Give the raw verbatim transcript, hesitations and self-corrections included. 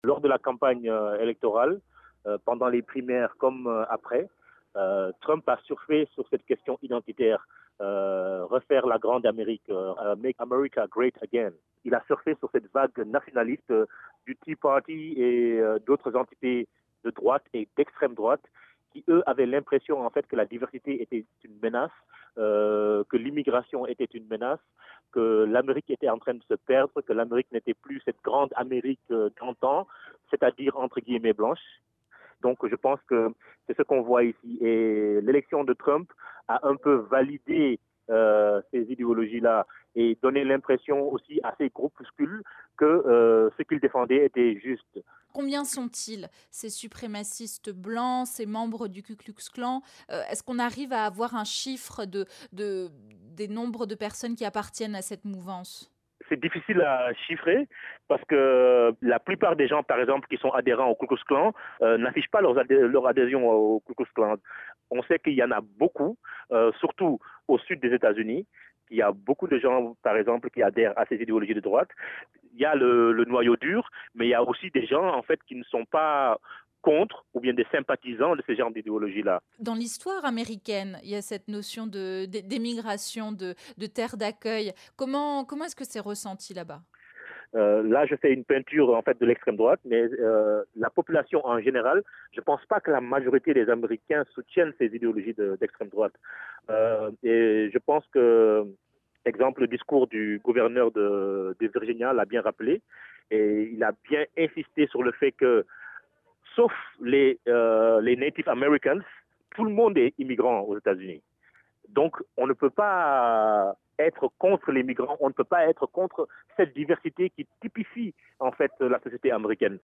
Lors de la campagne euh, électorale, euh, pendant les primaires comme euh, après, euh, Trump a surfé sur cette question identitaire, euh, refaire la grande Amérique, euh, make America great again. Il a surfé sur cette vague nationaliste euh, du Tea Party et euh, d'autres entités de droite et d'extrême droite qui, eux, avaient l'impression en fait que la diversité était une menace, euh, que l'immigration était une menace, que l'Amérique était en train de se perdre, que l'Amérique n'était plus cette grande Amérique euh, d'antan, c'est-à-dire entre guillemets blanche. Donc je pense que c'est ce qu'on voit ici. Et l'élection de Trump a un peu validé euh, ces idéologies-là et donné l'impression aussi à ces groupuscules que euh, ce qu'ils défendaient était juste. Combien sont-ils, ces suprémacistes blancs, ces membres du Ku Klux Klan? Euh, Est-ce qu'on arrive à avoir un chiffre de, de, des nombres de personnes qui appartiennent à cette mouvance? C'est difficile à chiffrer parce que la plupart des gens, par exemple, qui sont adhérents au Ku Klux Klan, euh, n'affichent pas leurs adhé- leur adhésion au Ku Klux Klan. On sait qu'il y en a beaucoup, euh, surtout au sud des États-Unis. Il y a beaucoup de gens, par exemple, qui adhèrent à ces idéologies de droite. Il y a le, le noyau dur, mais il y a aussi des gens, en fait, qui ne sont pas contre ou bien des sympathisants de ce genre d'idéologie-là. Dans l'histoire américaine, il y a cette notion de, d'émigration, de, de terre d'accueil. Comment, comment est-ce que c'est ressenti là-bas? Euh, là, je fais une peinture en fait de l'extrême droite, mais euh, la population en général, je ne pense pas que la majorité des Américains soutiennent ces idéologies de, d'extrême droite. Euh, et je pense que, exemple, le discours du gouverneur de, de Virginia l'a bien rappelé, et il a bien insisté sur le fait que, sauf les, euh, les Native Americans, tout le monde est immigrant aux États-Unis. Donc, on ne peut pas être contre les migrants, on ne peut pas être contre cette diversité qui typifie en fait la société américaine.